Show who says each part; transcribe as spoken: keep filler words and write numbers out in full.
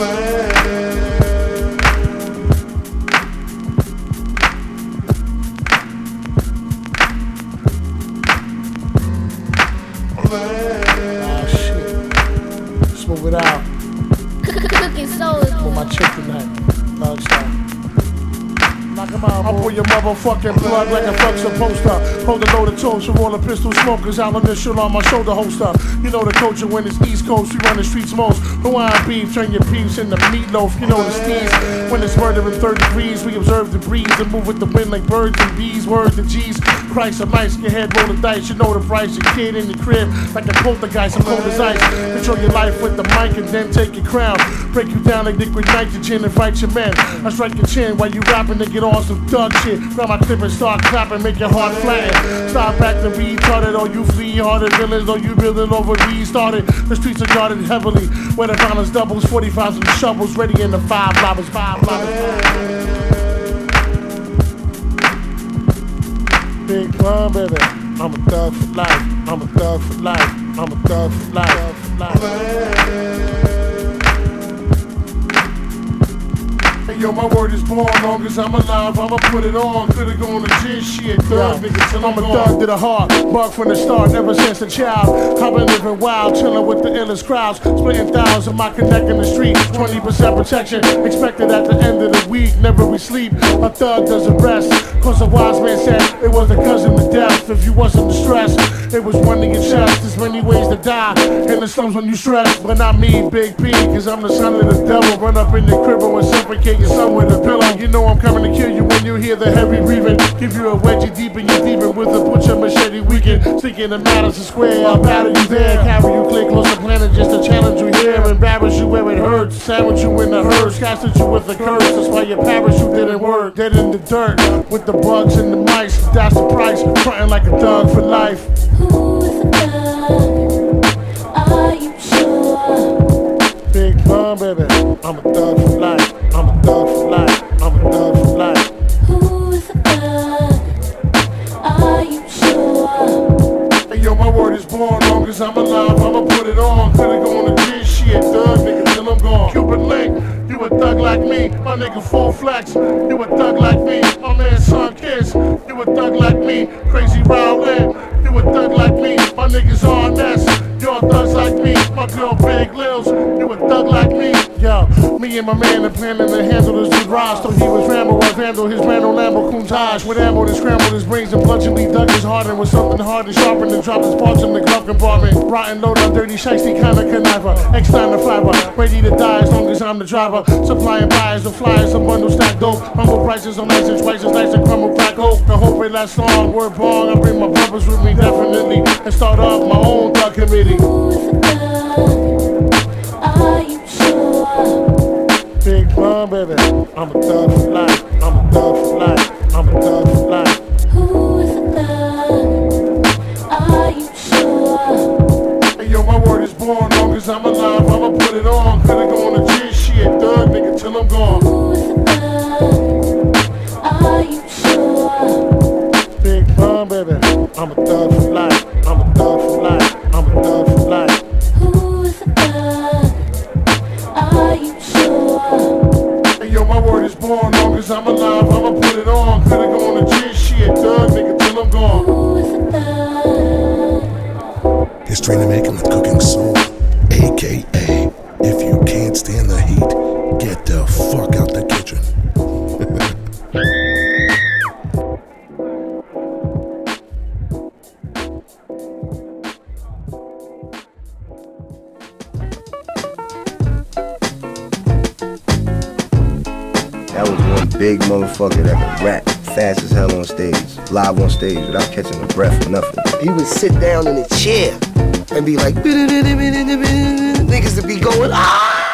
Speaker 1: Ah, shit. Smooth it out.
Speaker 2: Cooking soul.
Speaker 1: With my chick tonight. Thug style. Knock him out, I'll pull your motherfucking plug like a fuck supposed to. Hold the loaded toast from all the pistol smokers out on this shit on my shoulder holster. You know the culture when it's East Coast, we run the streets most. Hawaiian beef, turn your peeps into meatloaf. You know the steez. When it's murder in third degrees, we observe the breeze and move with the wind like birds and bees. Words and G's. Christ of mice, your head roll the dice. You know the price. Your kid in your crib like a poltergeist. I'm cold as ice. Control your life with the mic and then take your crown. Break you down like liquid nitrogen and fight your men. I strike your chin while you rapping to get on some thug shit. Grab my clip and start clapping, make your heart flatten. Stop acting retarded, or you flee hearted villains, or you building over restarted. The streets are guarded heavily, where the violence doubles, forty-fives and shovels, ready in the five lobbers, five lobbers. Big Pun, baby. I'm a thug for life. I'm a thug for life. I'm a thug for life. Thug for life. Yo, my word is born, long as I'm alive, I'ma put it on. Could've gone to jail, shit, thug nigga, till I'm a thug to the heart. Bug from the start, ever since a child. I've been living wild, chilling with the illest crowds. Splitting thousands, my connect in the street. twenty percent protection, expected at the end of the week. Never we sleep, a thug doesn't rest. Cause a wise man said, it was a cousin to death. If you wasn't distressed, it was one in your chest. There's many ways to die, in the slums when you stress. But not me, Big P, cause I'm the son of the devil. Run up in your crib and suffocate your son with a pillow. You know I'm coming to kill you when you hear the heavy breathing. Give you a wedgie deep in your deep with a butcher machete weekend. Sticking the Madison Square, I'll battle you there. Carry you clear close to planet just to challenge you here. Embarrass you where it hurts. Sandwich you in the hearse. Casted you with a curse. That's why your parachute didn't work. Dead in the dirt with the bugs and the mice. That's the price. Frontin' like a thug for life.
Speaker 2: Who's the thug? Are you sure?
Speaker 1: Big Pun, baby. I'm a thug for life. I'm a thug for life. I'm a thug for life.
Speaker 2: Who's the thug? Are you sure?
Speaker 1: Hey yo, my word is born. Long as I'm alive, I'ma put it on. Could've gone to jail, shit, thug nigga, till I'm gone. Cuban Link, you a thug like me. My nigga Full Flex, you a thug like me. My man Son Kiss, you a thug like me. Crazy Rowland, you a thug like me. My niggas on this, y'all thugs like me. My girl Big Lils, you a thug like me. Yo, me and my man are planning to handle this dude Ross. Till he was Rambo, I vandal his Randall Lambo Countach. With ammo to scramble his brains and bludgeonly dug his heart in with something hard and sharpened and dropped his parts in the glove compartment. Rotten load on dirty shiesty kind of conniver. X nine to fiber, ready to die as long as I'm the driver. Supplying buyers and flyers, some bundles stacked dope. Humble prices on nice and spices, nice and crumble crack hope. I hope it lasts long, word bong. I bring my brothers with me definitely and start off my own thug committee.
Speaker 2: Who's the thug? Are you sure?
Speaker 1: Big Pun, baby. I'm a thug for life. I'm a thug for life. I'm a thug for life.
Speaker 2: Who's the thug? Are you sure?
Speaker 1: Hey yo, my word is born. Long as I'm alive, I'ma put it on. Could've gone to jail, shit, thug nigga, till I'm gone.
Speaker 2: Who's the thug? Are you sure?
Speaker 1: Big Pun, baby. I'm a thug for life. I'm a thug for life. I'm a thug for life.
Speaker 2: Who's the thug? Are you sure?
Speaker 1: Hey yo, my word is born. Long as I'm alive, I'ma put it on. Could've gone to jail, shit, thug nigga, till I'm gone.
Speaker 2: Who's the thug?
Speaker 3: History to Making with Cooking Soul, A K A if you can't stand the heat, get the fuck out the kitchen.
Speaker 4: That was one big motherfucker that could rap fast as hell on stage, live on stage without catching a breath or nothing. He would sit down in a chair and be like, niggas would be going, ah!